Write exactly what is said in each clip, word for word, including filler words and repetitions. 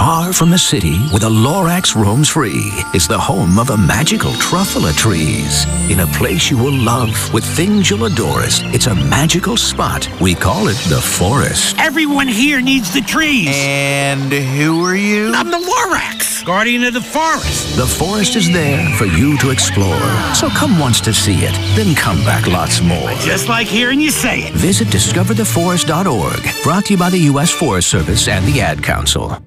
Far from the city, where the Lorax roams free, is the home of a magical truffle of trees. In a place you will love, with things you'll adore it. It's a magical spot. We call it the forest. Everyone here needs the trees. And who are you? I'm the Lorax, guardian of the forest. The forest is there for you to explore. So come once to see it, then come back lots more. Just like hearing you say it. Visit discover the forest dot org. Brought to you by the U S Forest Service and the Ad Council.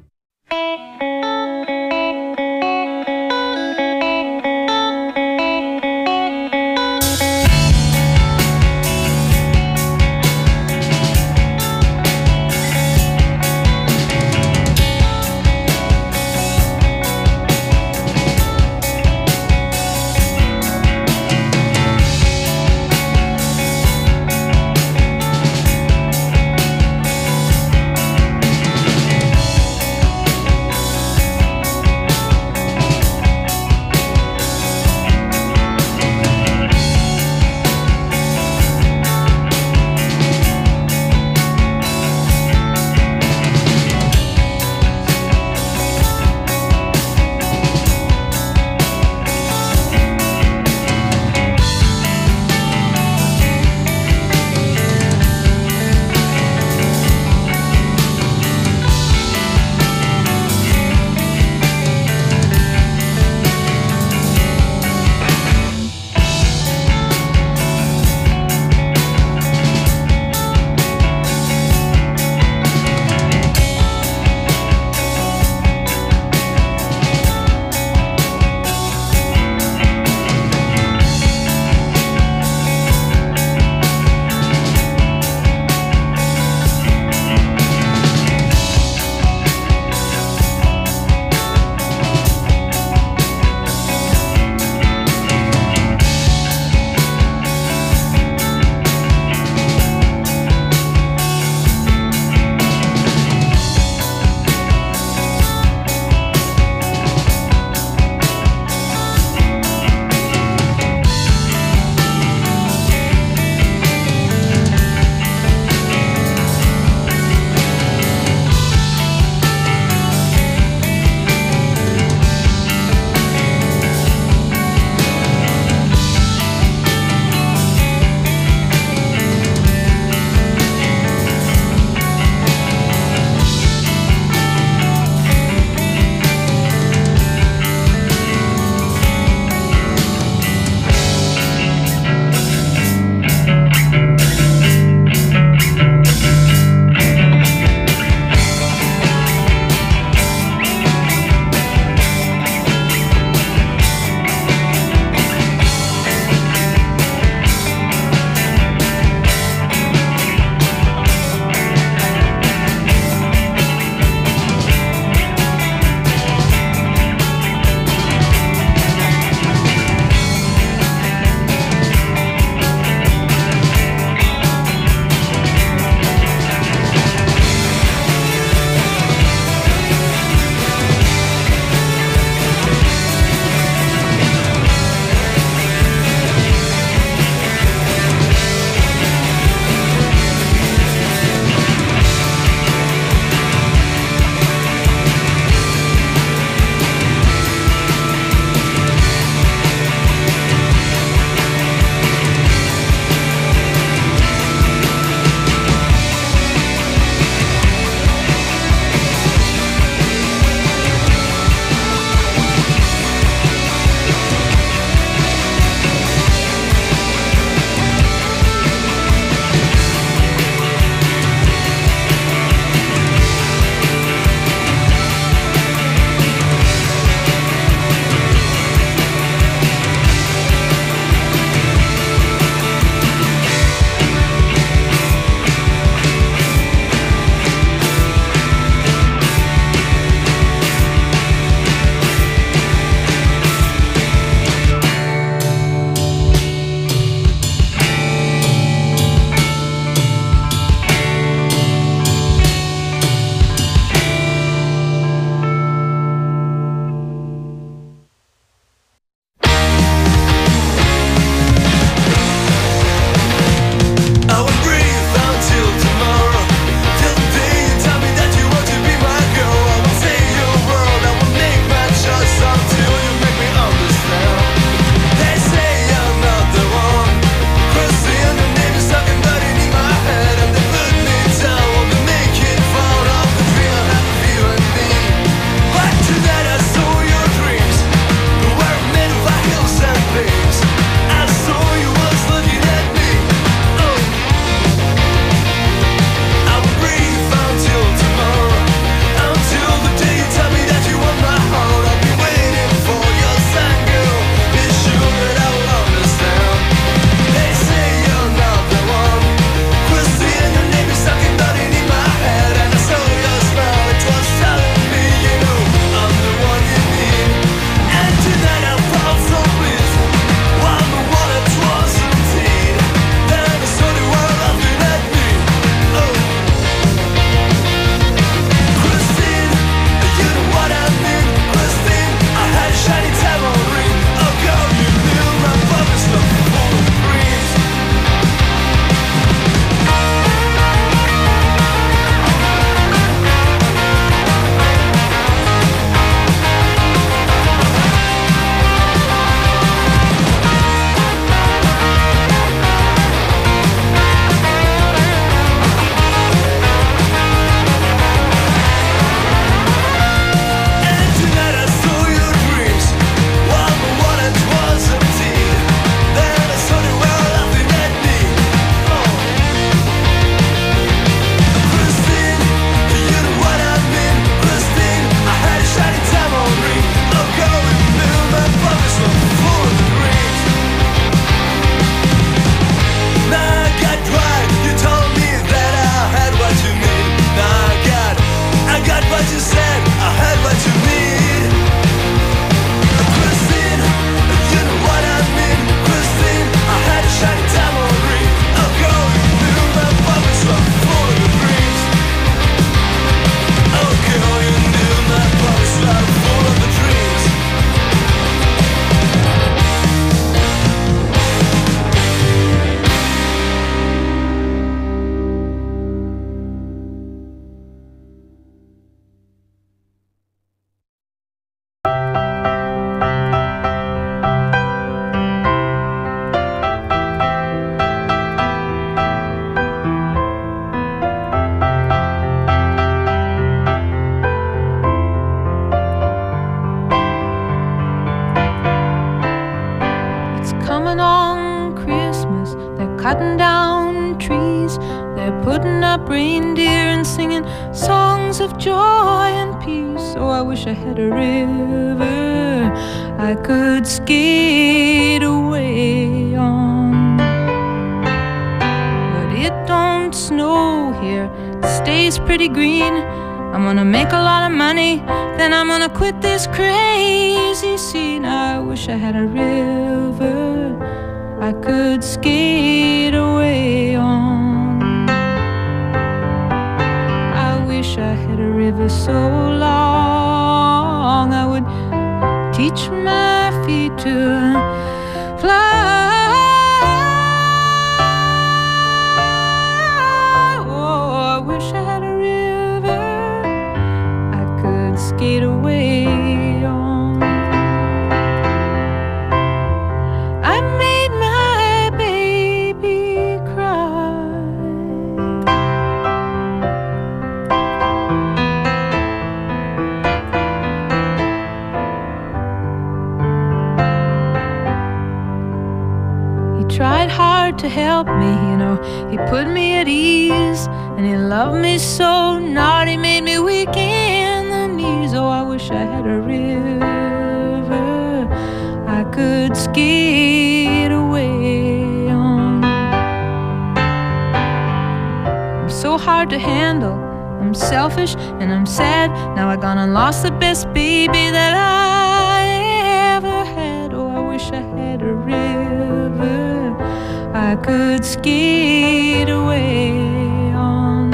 they're cutting down trees, they're putting up reindeer and singing songs of joy and peace. Oh, I wish I had a river I could skate away on. But it don't snow here, it stays pretty green. I'm gonna make a lot of money, then I'm gonna quit this crazy scene. I wish I had a river I could skate away on. I wish I had a river so long I would teach my feet to fly. Oh, I wish I had a river I could skate away on. I made my baby cry. He tried hard to help me, you know, he put me at ease, and he loved me so not, he made me weak in the knees. Oh, I wish I had a river I could skate away on. I'm so hard to handle, I'm selfish and I'm sad. Now I gone and lost the best baby that I ever had. Oh, I wish I had a river I could skate away on.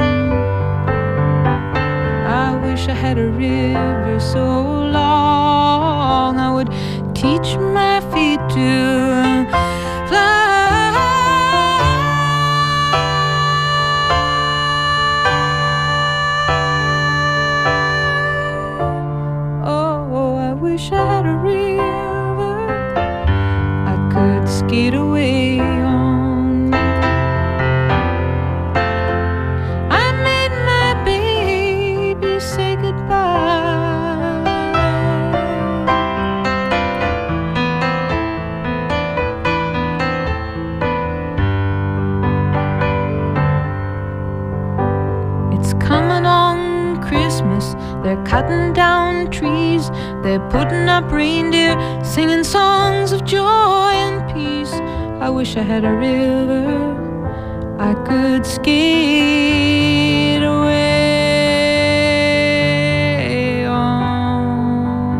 I wish I had a river so long I would teach my feet to fly. Oh, I wish I had a river I could skate away on. I made my baby say goodbye. It's coming on Christmas, they're cutting down trees, they're putting up reindeer, singing songs of joy and peace. I wish I had a river I could skate away on.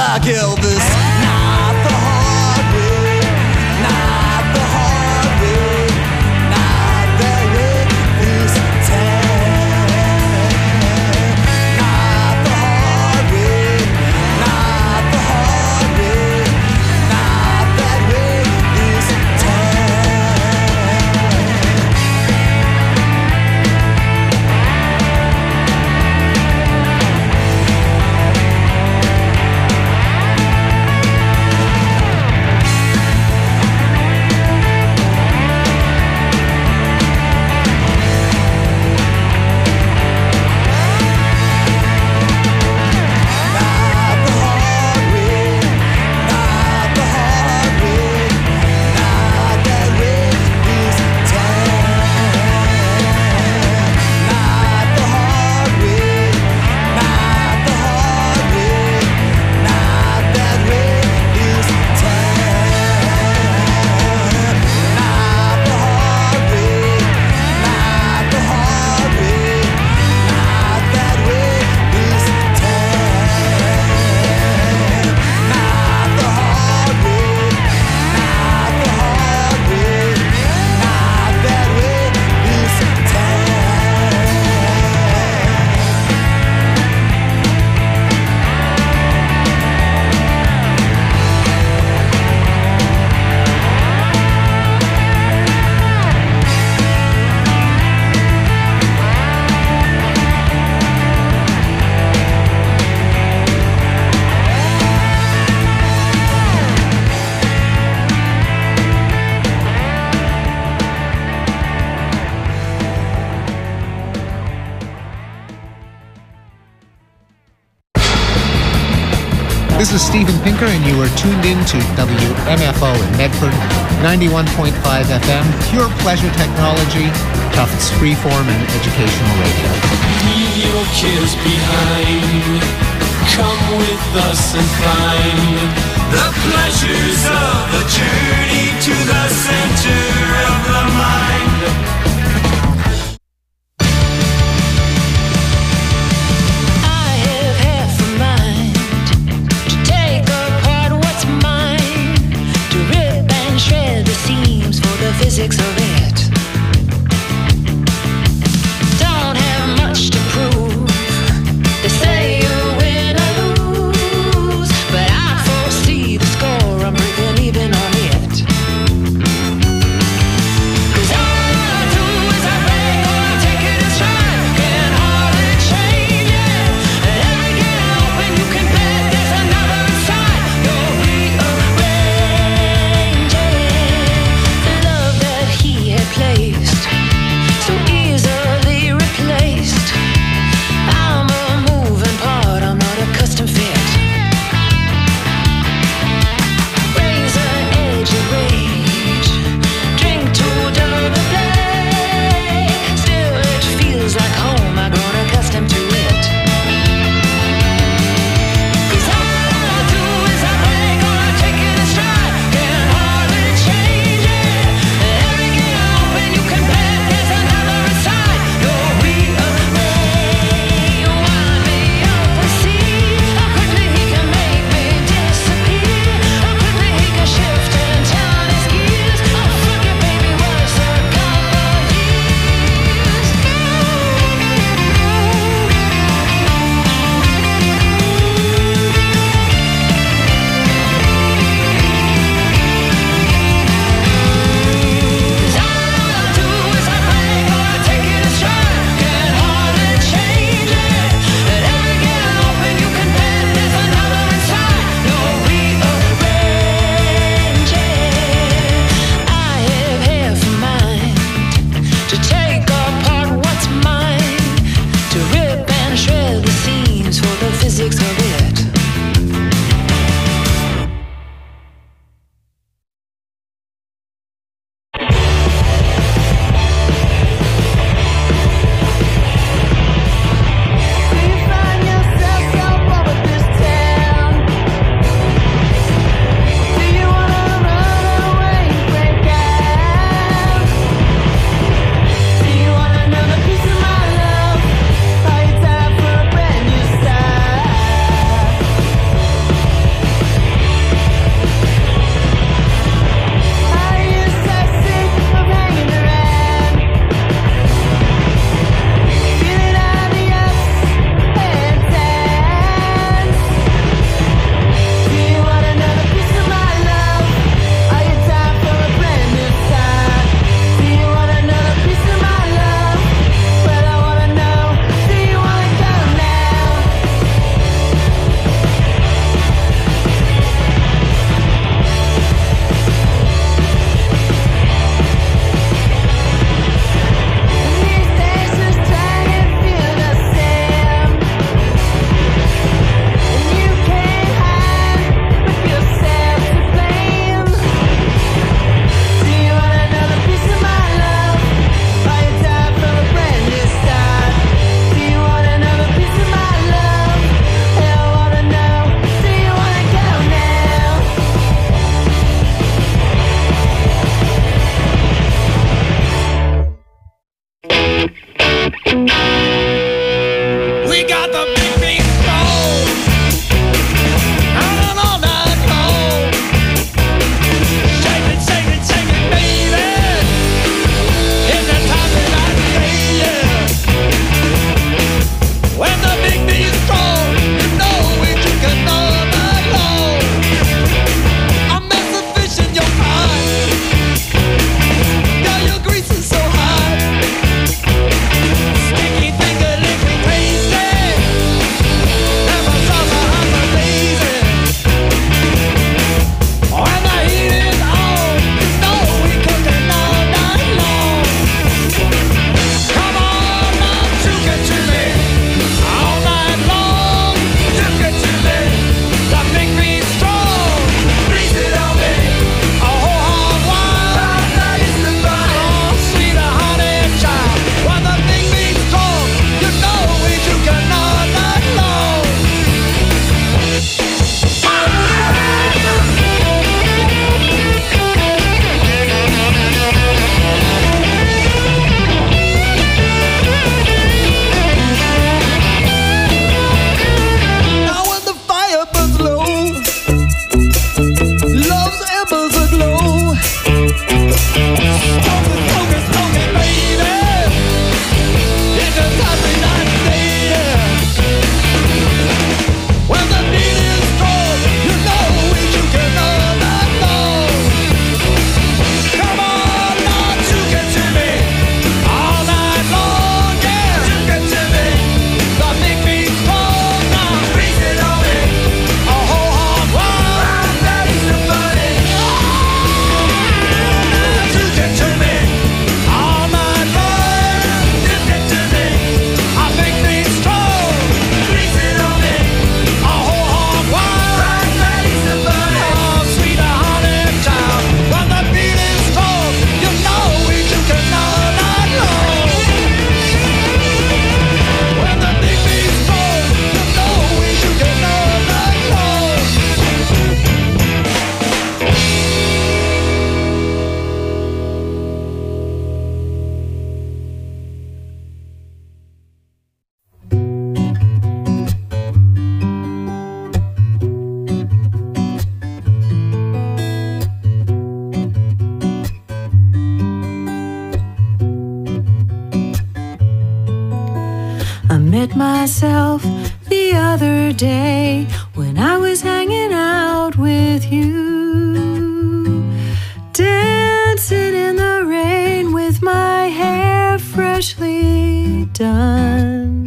like Elvis. Not the hard way, not the hard way, not that way this time. Not the hard way, not the hard way, not that way this This is Steven Pinker, and you are tuned in to W M F O in Medford, ninety-one point five F M, pure pleasure technology, Tufts freeform and educational radio. Leave your cares behind. Come with us and find the pleasures of the journey to the center of the mind. Physics of it. Don't have much to prove. They say you win or lose, but I foresee the score. I'm breaking even on it. 'Cause all I day when I was hanging out with you, dancing in the rain with my hair freshly done.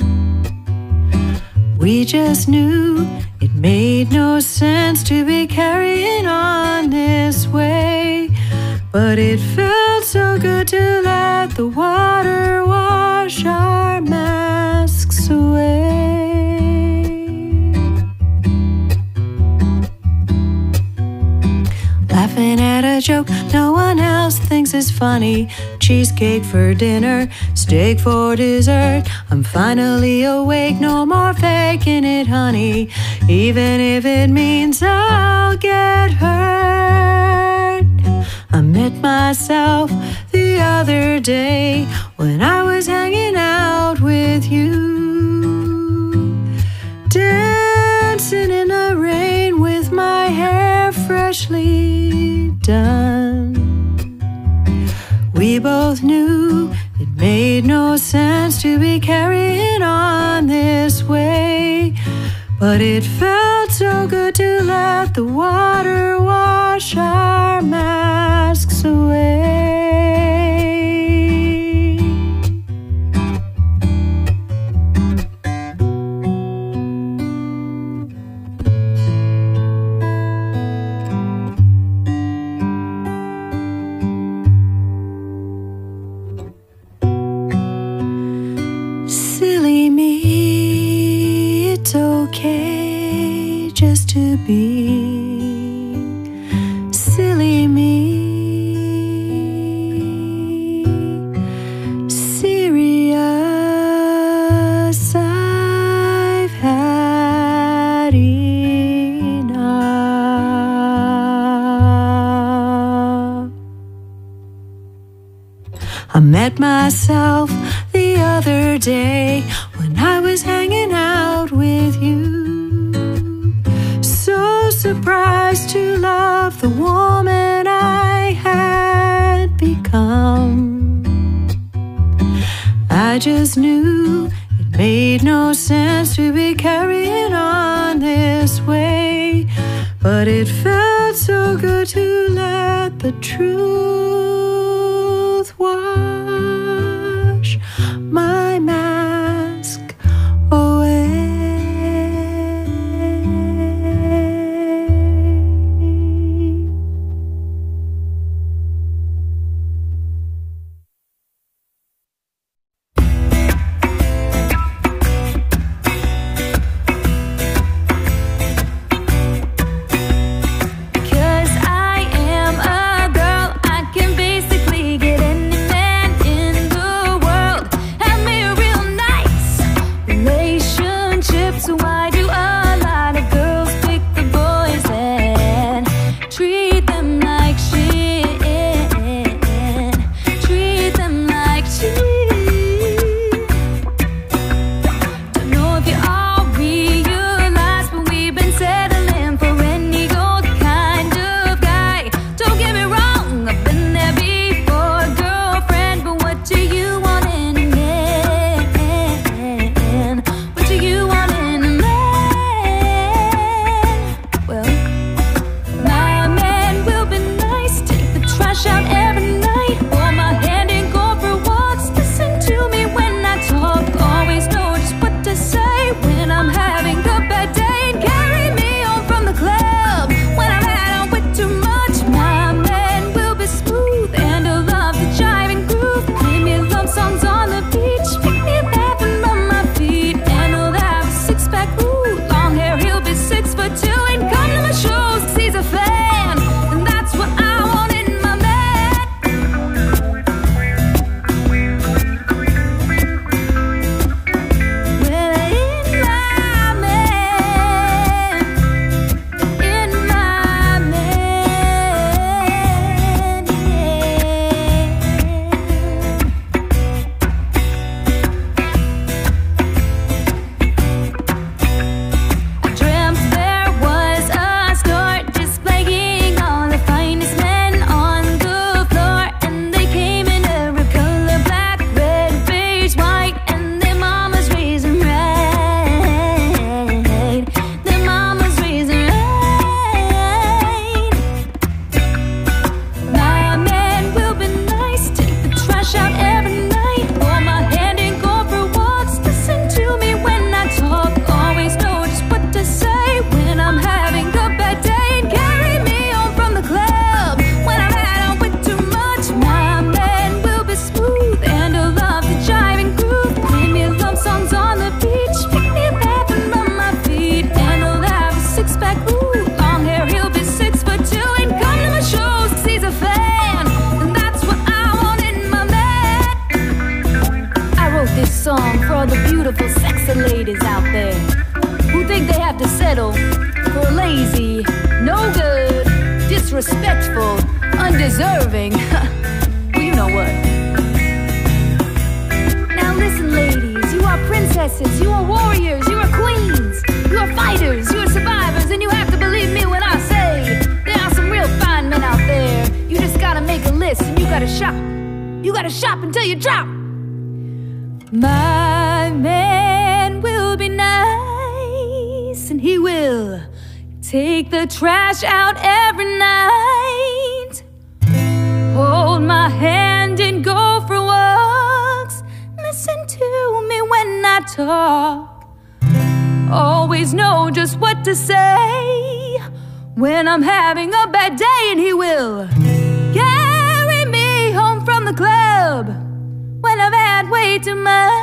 We just knew it made no sense to be carrying on this way, but it felt so good to let the water wash our masks away. Laughing at a joke no one else thinks is funny. Cheesecake for dinner, steak for dessert. I'm finally awake, no more faking it, honey, even if it means I'll get hurt. I met myself the other day when I was hanging out with you, dancing in the rain with my hair freshly done. We both knew it made no sense to be carrying on this way, but it felt so good to let the water wash our masks away. Silly me, it's okay just to be silly me. Serious, I've had enough. I met myself the other day when I was hanging out with you, so surprised to love the woman I had become. I just knew it made no sense to be carrying on this way, but it felt so good to let the truth wash my mask away. Cause I am a girl, I to settle for lazy, no good, disrespectful, undeserving. Well, you know what? Now listen, ladies, you are princesses, you are warriors, you are queens, you are fighters, you are survivors, and you have to believe me when I say there are some real fine men out there. You just gotta make a list and you gotta shop. You gotta shop until you drop. My man will be nice, and he will take the trash out every night. Hold my hand and go for walks. Listen to me when I talk. Always know just what to say when I'm having a bad day, and he will carry me home from the club when I've had way too much.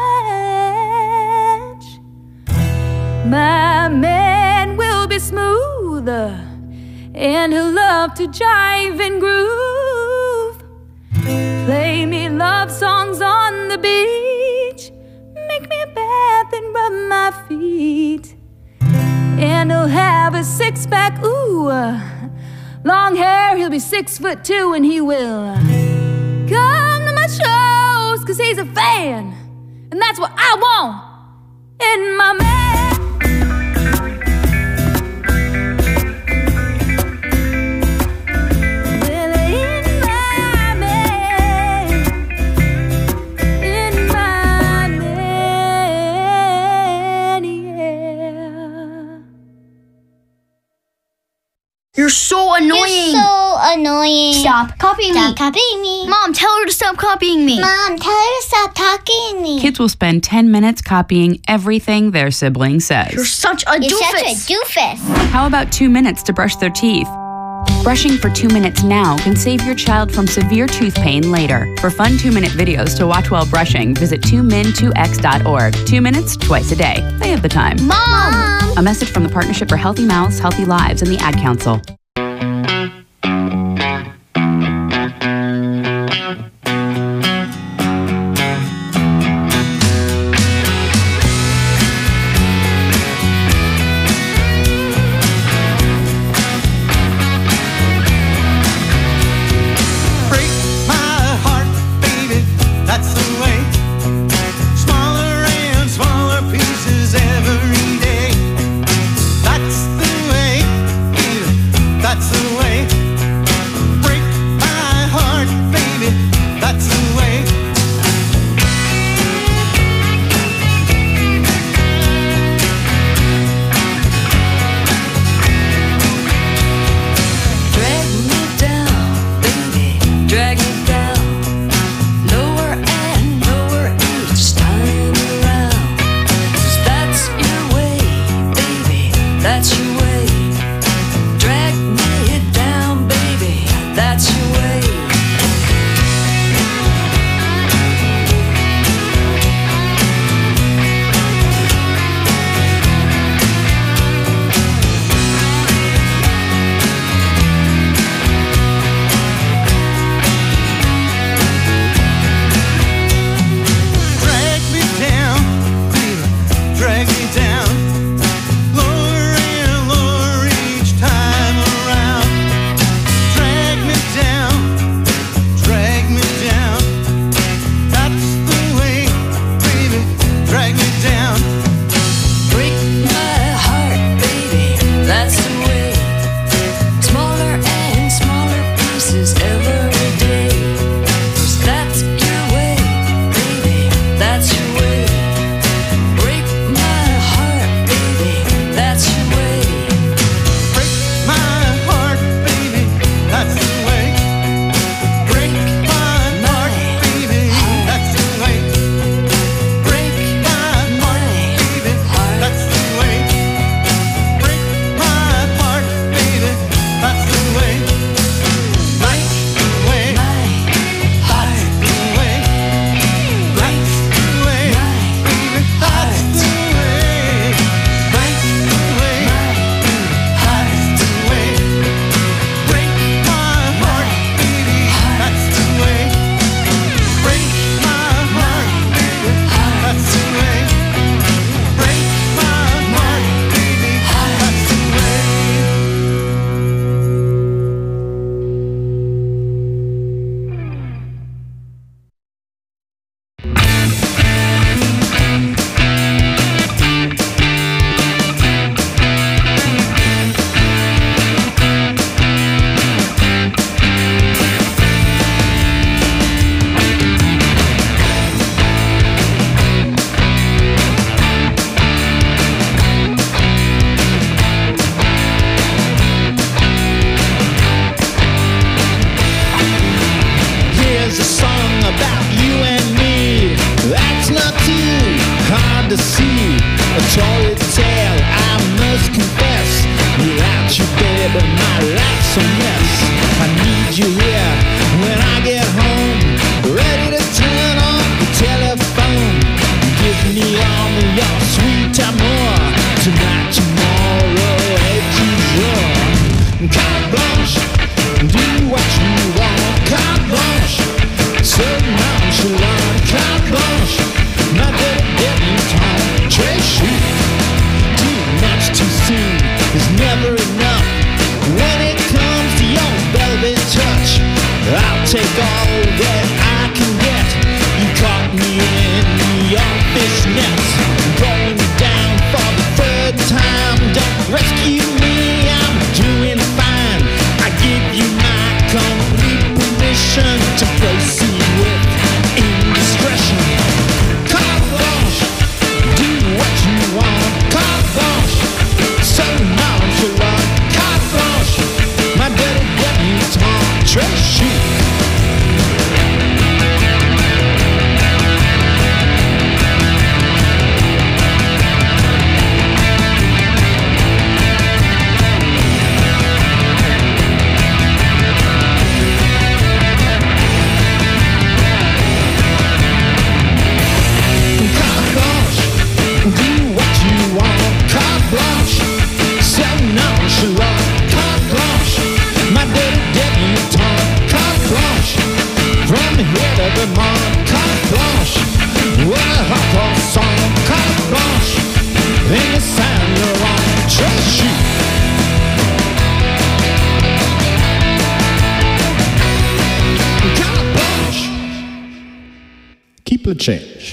My man will be smooth, and he'll love to jive and groove. Play me love songs on the beach, make me a bath and rub my feet. And he'll have a six-pack, ooh, long hair, he'll be six foot two, and he will come to my shows, cause he's a fan, and that's what I want in my man. Well, in my man, in my man, yeah. You're so annoying. You're so annoying. Stop copying Stop me. copying me. Mom, tell her to stop copying me. Mom, tell her to stop talking me. Kids will spend ten minutes copying everything their sibling says. You're such a You're doofus. such a doofus. How about two minutes to brush their teeth? Brushing for two minutes now can save your child from severe tooth pain later. For fun two-minute videos to watch while brushing, visit two min two x dot org. Two minutes, twice a day. They have the time. Mom! A message from the Partnership for Healthy Mouths, Healthy Lives, and the Ad Council. Drag me down, lower and lower. there's never enough. When it comes to your velvet touch, I'll take all that I can get. You caught me in your fishnets, going down for the third time. Don't rescue me, I'm doing fine. I give you my complete permission to proceed with indiscretion. Carte blanche, do what you want. Carte blanche, so nonchalant. Carte blanche, my dirty debutante, très chic. Keep the change.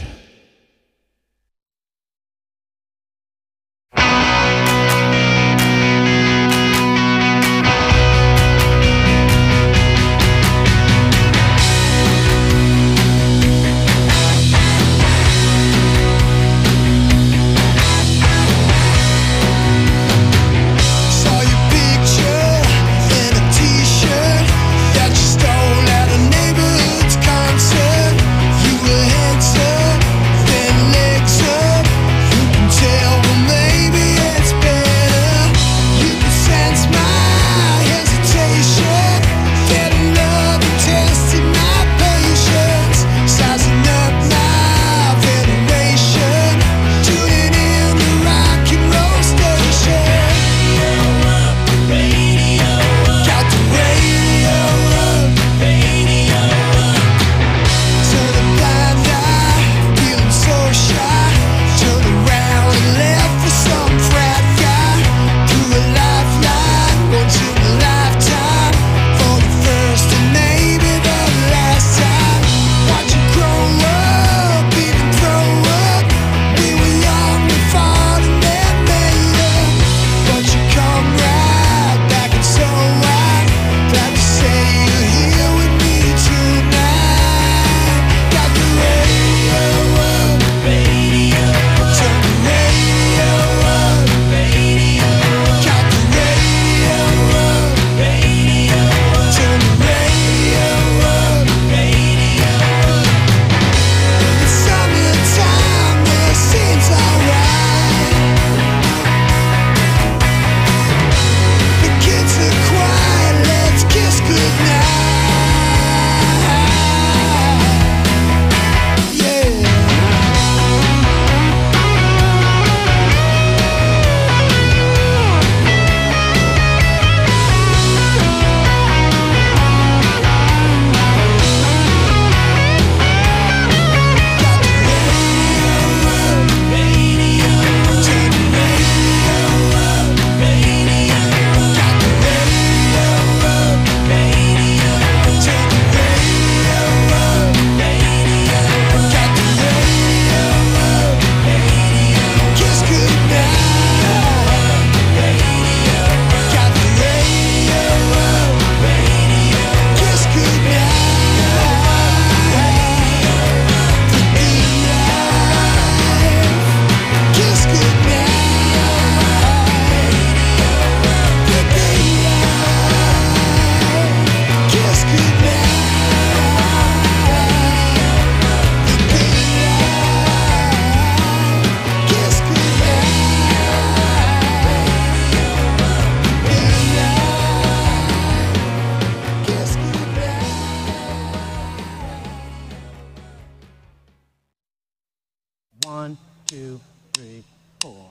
One, two, three, four.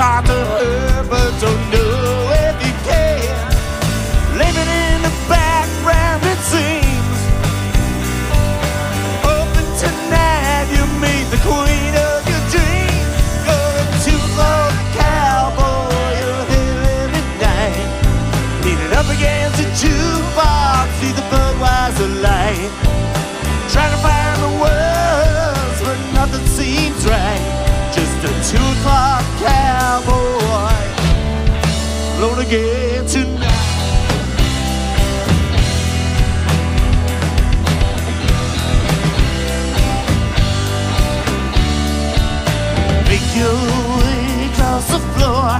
heart to hurt, but don't know if you can. Living in the background, it seems. Open tonight, you meet the queen of your dreams. Going to the cowboy, you're here every night. Leaning up against a jukebox, see the Budweiser light. Trying to find the words, but nothing seems right. Just a two o'clock cowboy, alone again tonight. Make your way across the floor,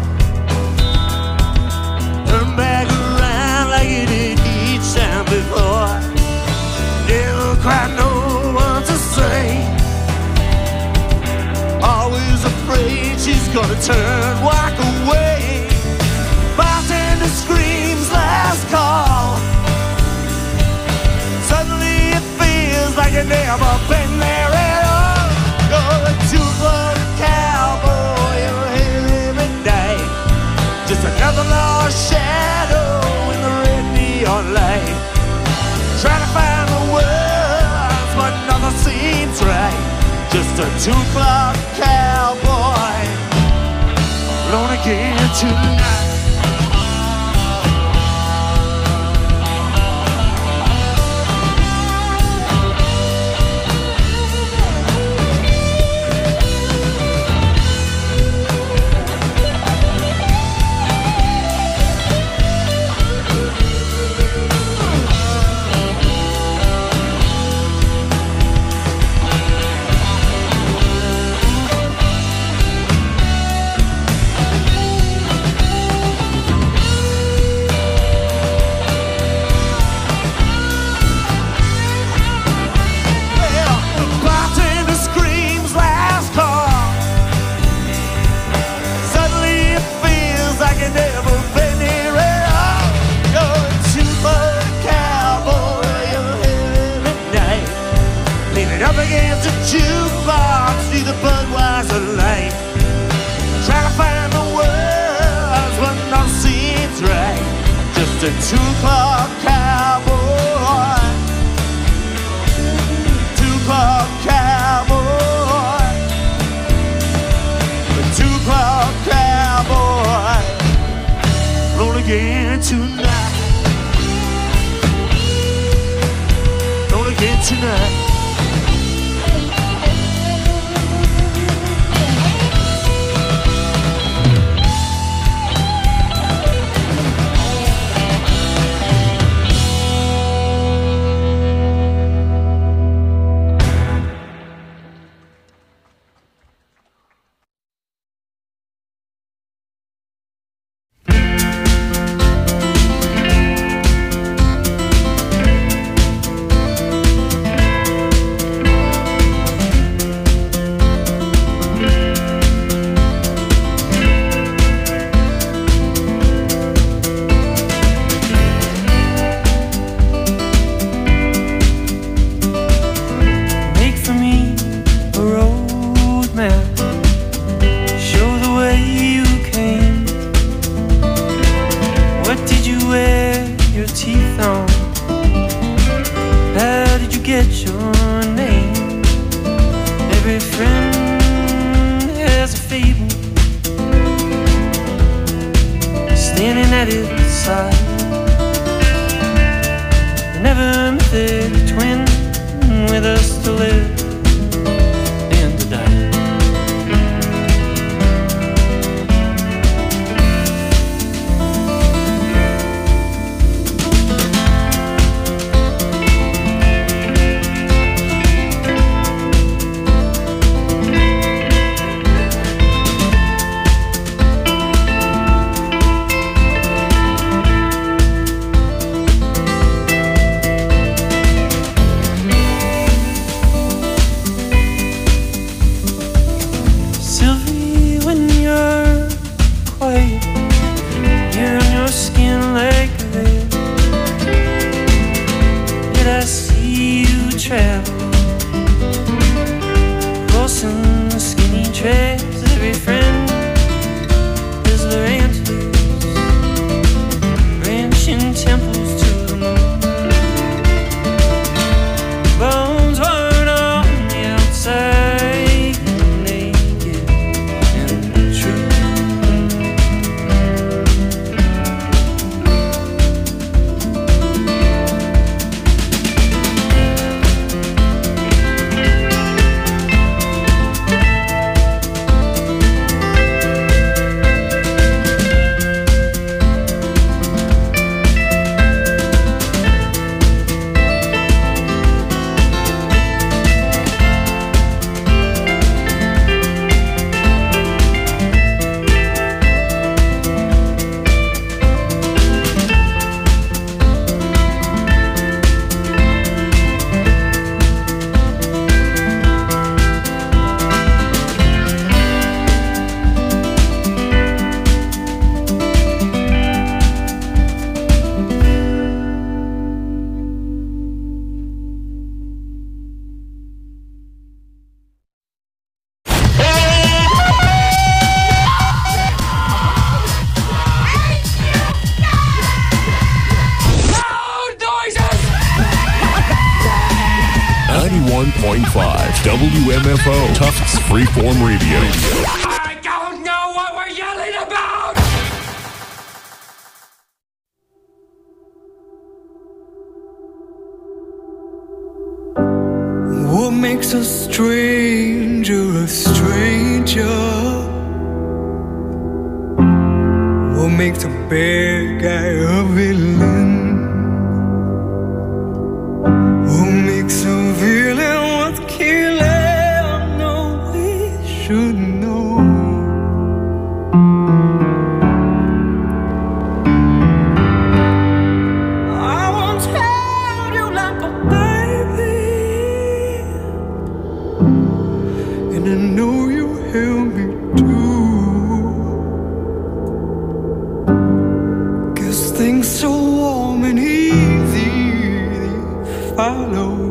turn back around like you did each time before. Never quite know what to say. Always afraid she's gonna turn, walk away. Bartender screams last call. Suddenly it feels like you've never been there at all. You're a two-club cowboy, you're here every night. Just another lost shadow in the red neon light. Trying to find the words, but nothing seems right. Just a two o'clock cowboy, alone again tonight. Jukebox, see the Budweiser light. Try to find the words, but nothing seems right. Just a two o'clock cowboy, two o'clock cowboy, a two o'clock cowboy, roll again tonight, roll again tonight. M F O, Tufts Freeform Radio. I don't know what we're yelling about! What makes a stranger a stranger? What makes a bad guy a villain? What makes a villain worth killing? No, we should know. I won't tell you like a baby, and I know you help me too. Cause things so warm and easy, they follow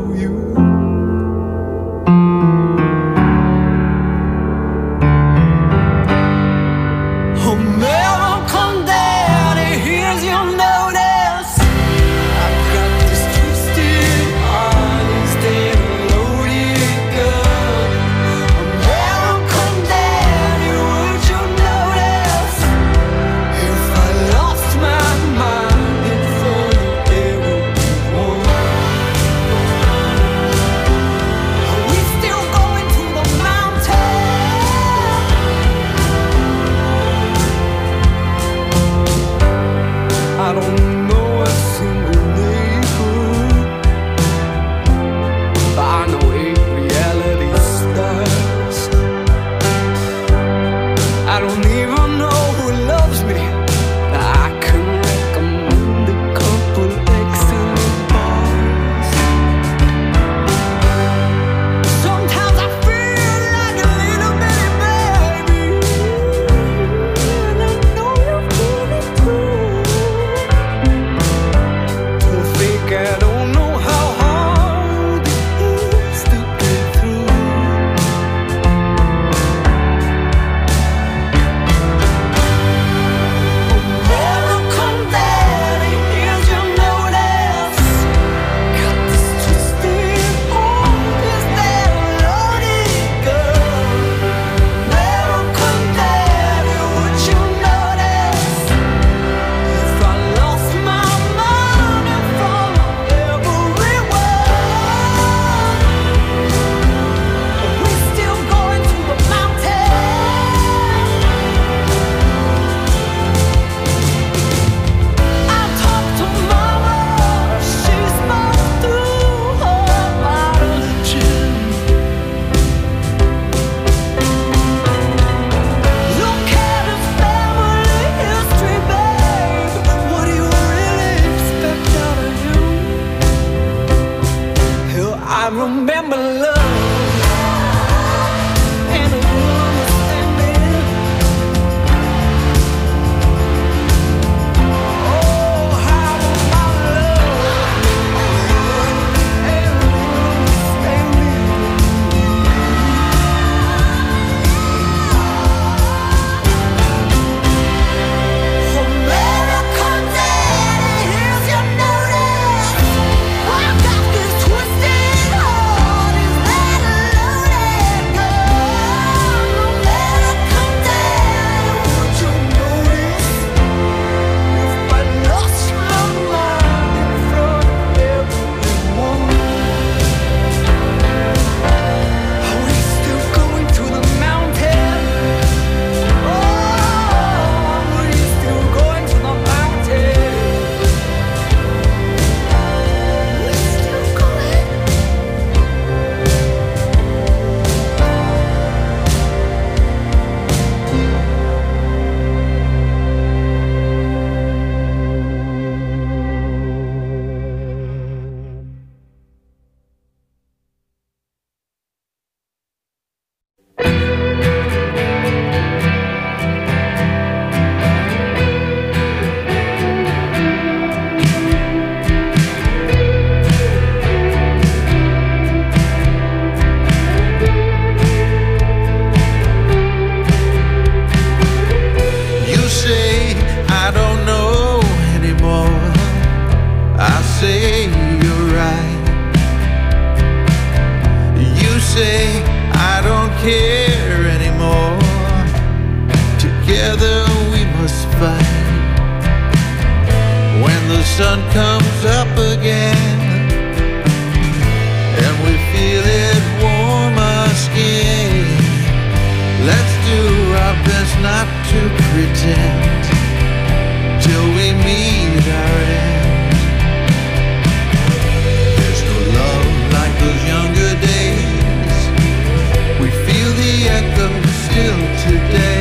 sun comes up again and we feel it warm our skin, let's do our best not to pretend till we meet our end. There's no love like those younger days. We feel the echo still today.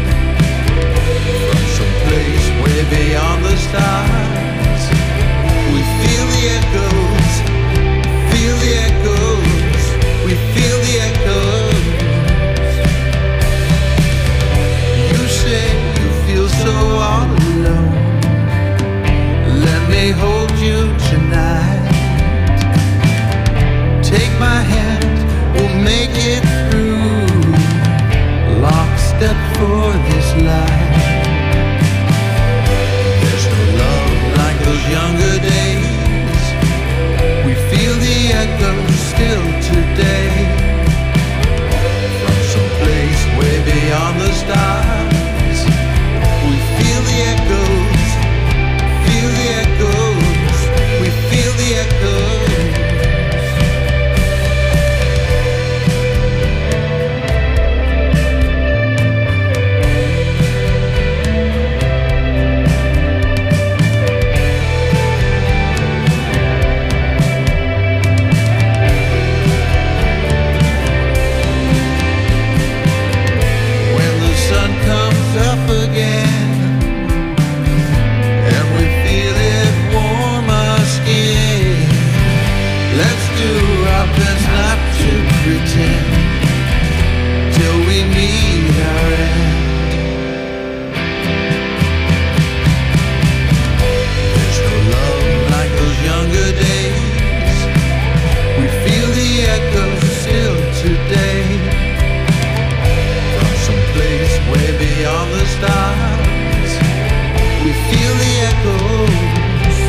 From some place way beyond the stars, we feel the echoes, feel the echoes, we feel the echoes. You say you feel so all alone. Let me hold you tonight. Take my hand, we'll make it through. Lockstep for this life. There's no love like those younger days. We feel the echoes still today. From some place way beyond the stars, we feel the echoes, feel the echoes, we feel the echoes. Up again and we feel it warm our skin, let's do our best not to pretend till we meet our end. There's no love like those younger days. We feel the echoes still today. Way beyond the stars, we feel the echoes.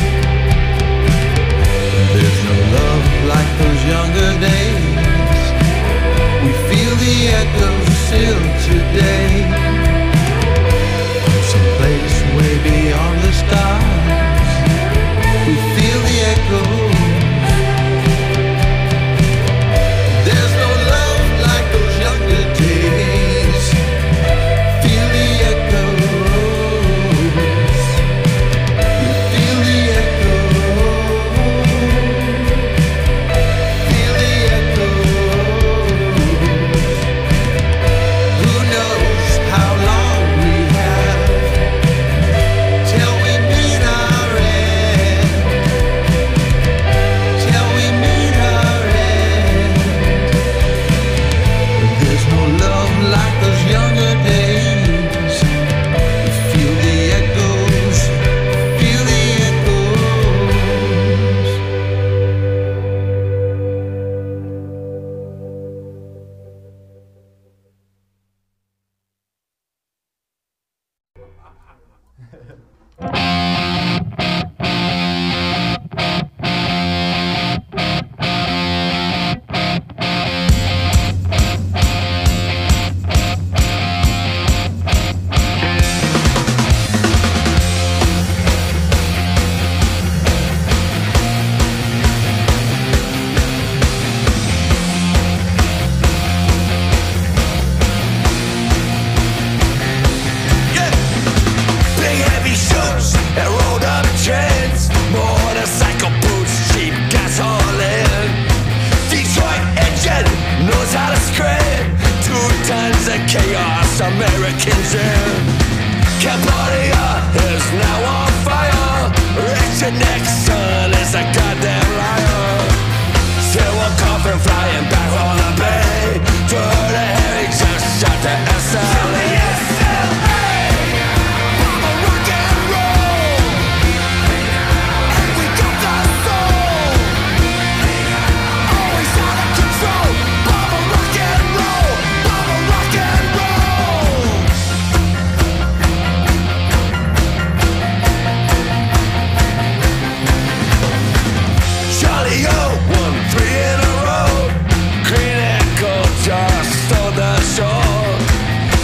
There's no love like those younger days. We feel the echoes still today. From some place way beyond the stars, we feel the echoes. There's no love like those younger days.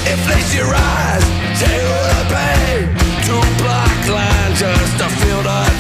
Your eyes, take the pain. Two black lines just to feel the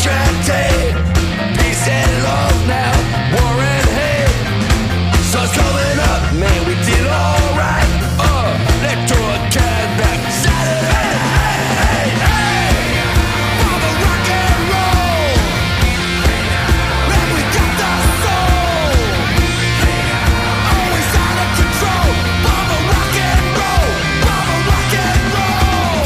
tragedy. Peace and love now, war and hate. Sun's coming up, man, we did alright. Uh, electro Cadillac, Saturday, hey, hey, hey. Mama rock and roll. Man, we got the soul. Always out of control. Mama rock and roll. Mama rock and roll.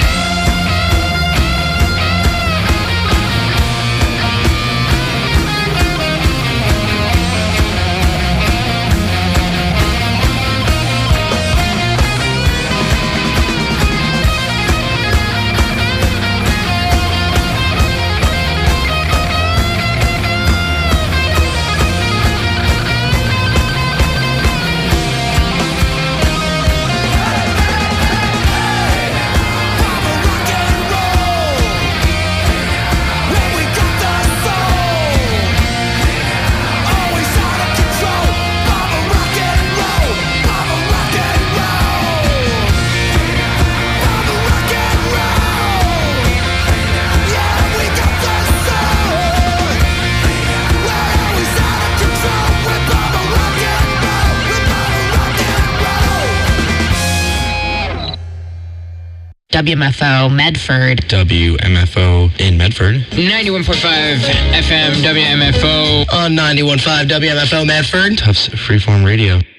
W M F O Medford. W M F O in Medford. ninety-one point five F M W M F O. On ninety-one point five W M F O Medford. Tufts Freeform Radio.